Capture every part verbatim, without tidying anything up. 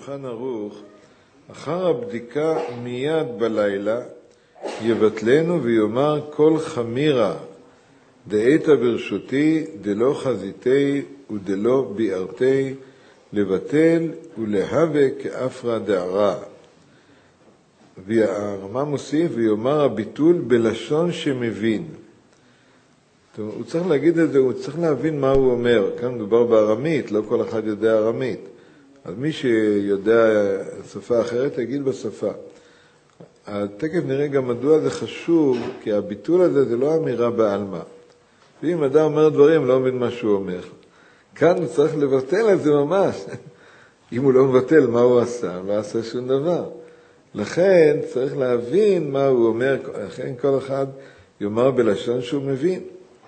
בשולחן ערוך, אחר הבדיקה מיד בלילה, יבטלנו ויאמר כל חמירה, דאיתא ברשותי, דלא חזיתי ודלא ביארתי, לבטל ולהווה כאפרא דערא. והרמ"א מוסיף ויאמר הביטול בלשון שמבין. טוב, הוא צריך להגיד את זה, הוא צריך להבין מה הוא אומר. כאן מדובר בארמית, לא כל אחד יודע ארמית. אז מי שיודע שפה אחרת יגיד בשפה. תכף נראה גם מדוע זה חשוב, כי הביטול הזה זה לא אמירה בעלמא. ואם אדם אומר דברים, לא מבין מה שהוא אומר. כאן הוא צריך לבטל את זה ממש. אם הוא לא מבטל מה הוא עשה, לא עשה שום דבר. לכן צריך להבין מה הוא אומר, לכן כל אחד יאמר בלשון שהוא מבין.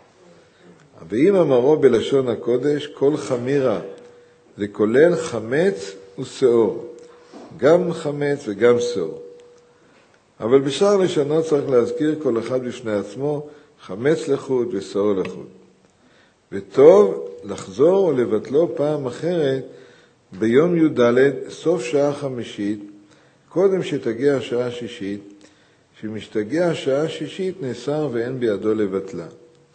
ואם אמרו בלשון הקודש, כל חמירה, זה כולל חמץ ושאור, גם חמץ וגם שאור. אבל בשאר לשונות צריך להזכיר כל אחד בפני עצמו, חמץ לחוד ושאור לחוד. וטוב לחזור ולבטלו פעם אחרת ביום י"ד, סוף שעה חמישית, קודם שתגיע השעה השישית, שמשתגיע השעה השישית נאסר ואין בידו לבטלה.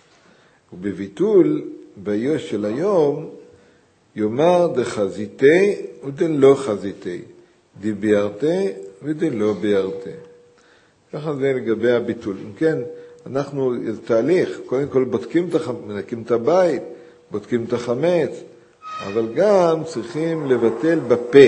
ובביטול ביוש של היום יאמר דחזיתי ודלא חזיתי, דביארתי ודלא ביארתי. ככה זה לגבי הביטול. אם כן, אנחנו, זה תהליך, קודם כל בודקים את הבית, בודקים את החמץ, אבל גם צריכים לבטל בפה,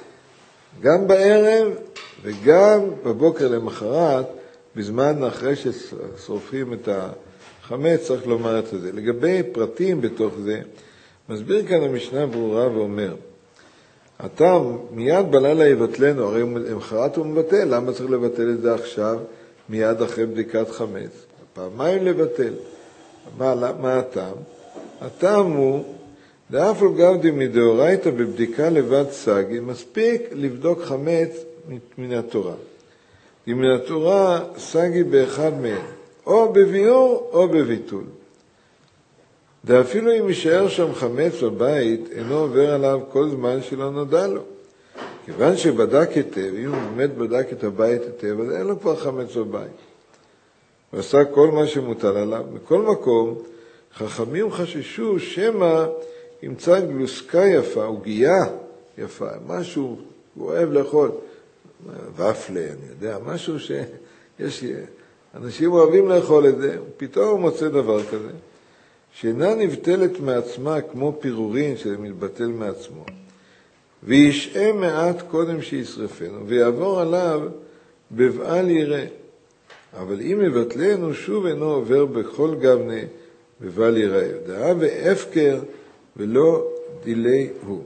גם בערב וגם בבוקר למחרת, בזמן אחרי ששורפים את החמץ, צריך לומר את זה. לגבי פרטים בתוך זה, מסביר כאן המשנה ברורה ואומר, אתה מיד בלילה יבטלנו, הרי למחרת הוא מבטל, למה צריך לבטל את זה עכשיו, מיד אחרי בדיקת חמץ? פעמיים לבטל. מה, מה הטעם? הטעם הוא, דאף על גב מדאורייתא בבדיקה לבד סגי, מספיק לבדוק חמץ מן התורה. אם מן התורה סגי באחד מהם, או בביאור או בביטול. ואפילו אם יישאר שם חמץ בבית, אינו עובר עליו כל זמן שלא נודע לו. כיוון שבדק היטב, אם הוא באמת בדק את הבית היטב, אז אין לו כבר חמץ בבית. הוא עשה כל מה שמוטל עליו. מכל מקום, חכמים חששו שמא ימצא גלוסקה יפה, עוגיה יפה, משהו הוא אוהב לאכול, ופלה, אני יודע, משהו שיש, אנשים אוהבים לאכול את זה, ופתאום הוא מוצא דבר כזה, שאינה נבטלת מעצמה כמו פירורין שזה מתבטל מעצמו, וישעה מעט קודם שישרפנו, ויעבור עליו בבעל יראה. אבל אם מבטלנו שוב אינו עובר בכל גבנה בבעל יראה. דעה והפקר ולא דילי הוא.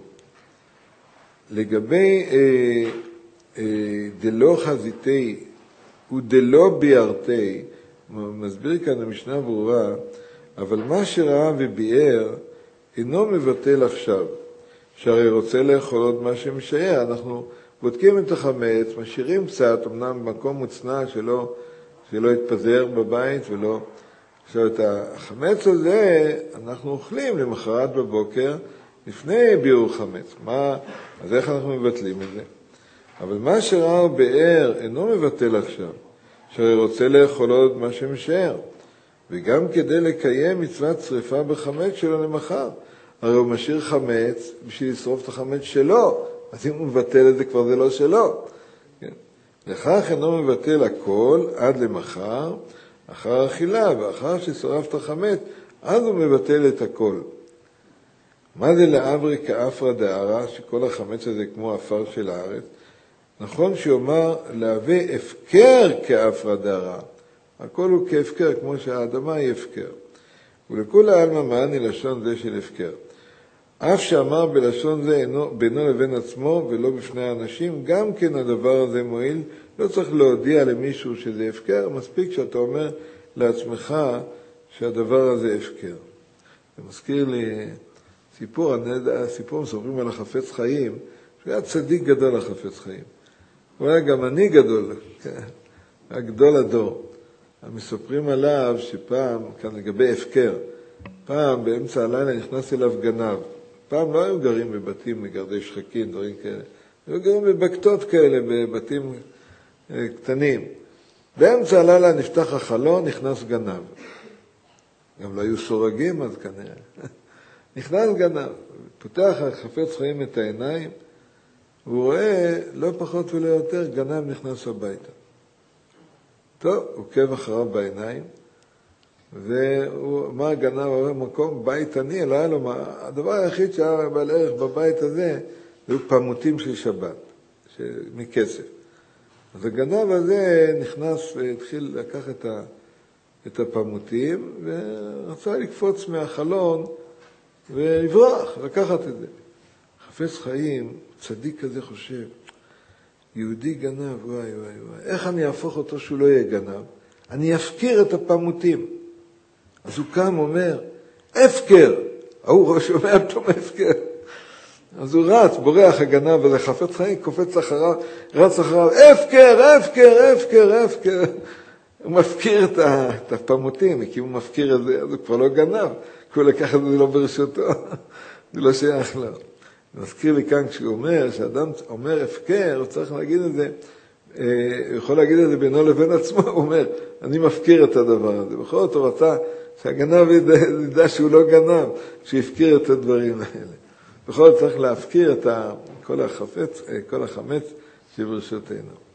לגבי אה, אה, דלא חזיתי ודלא ביארתי, מסביר כאן המשנה ברורה, אבל מה שראה וביאר אינו מבטל עכשיו, שהרי רוצה לאכול עוד מה שמשייע. אנחנו בודקים את החמץ, משאירים קצת, אמנם במקום מוצנע שלא, שלא יתפזר בבית ולא... עכשיו את החמץ הזה אנחנו אוכלים למחרת בבוקר לפני ביאור חמץ. מה, אז איך אנחנו מבטלים את זה? אבל מה שראה ובאר אינו מבטל עכשיו, שהרי רוצה לאכול עוד מה שמשאר. וגם כדי לקיים מצוות שריפה בחמץ שלו למחר. הרי הוא משאיר חמץ בשביל לשרוף את החמץ שלו, אז אם הוא מבטל את זה כבר זה לא שלו. כן? לכך אינו מבטל הכל עד למחר, אחר אכילה, ואחר ששרף את החמץ, אז הוא מבטל את הכל. מה זה לעברי כאפרא דערא, שכל החמץ הזה כמו אפר של הארץ? נכון שיאמר להווה הפקר כאפרא דערא. הכל הוא כהפקר, כמו שהאדמה היא הפקר. ולכולי עלמא מעני לשון זה של הפקר. אף שאמר בלשון זה אינו, בינו לבין עצמו ולא בפני האנשים, גם כן הדבר הזה מועיל. לא צריך להודיע למישהו שזה הפקר, מספיק שאתה אומר לעצמך שהדבר הזה הפקר. זה מזכיר לי סיפור, הסיפור מספרים על החפץ חיים, שהוא היה צדיק גדול החפץ חיים. הוא היה גם אני גדול, היה גדול הדור. מספרים עליו שפעם, כאן לגבי הפקר, פעם באמצע הלילה נכנס אליו גנב. פעם לא היו גרים בבתים מגרדי שחקים, דברים כאלה. היו גרים בבקתות כאלה, בבתים קטנים. באמצע הלילה נפתח החלון, נכנס גנב. גם לא היו סורגים אז כנראה. נכנס גנב, פותח חפץ חיים את העיניים, הוא רואה לא פחות ולא יותר, גנב נכנס הביתה. טוב, הוא עוקב אחריו בעיניים, והוא, מה הגנב? הוא אומר, מקום בית עני, לא היה לו מה, הדבר היחיד שהיה בעל ערך בבית הזה, היו פמוטים של שבת, מכסף. אז הגנב הזה נכנס והתחיל לקח את, ה, את הפמוטים, ורצה לקפוץ מהחלון ולברוח, לקחת את זה. חפץ חיים, צדיק כזה חושב, יהודי גנב, וואי וואי וואי, איך אני אהפוך אותו שהוא לא יהיה גנב? אני אפקיר את הפמוטים. אז הוא קם אומר, הפקר! ההוא שומע פתאום הפקר. אז הוא רץ, בורח הגנב, וזה חפץ חיים, קופץ אחריו, רץ אחריו, הפקר, הפקר, הפקר, הפקר. הוא מפקיר את הפמוטים, כי הוא מפקיר את זה, אז הוא כבר לא גנב, כי הוא לקח את זה לא ברשותו, זה לא שייך לו. מזכיר לי כאן כשהוא אומר, שאדם אומר הפקר, הוא צריך להגיד את זה, הוא יכול להגיד את זה בינו לבין עצמו, הוא אומר, אני מפקיר את הדבר הזה. בכל זאת הוא רצה שהגנב ידע, ידע שהוא לא גנב, שיפקיר את הדברים האלה. בכל זאת צריך להפקיר את כל החפץ, כל החמץ שברשותנו.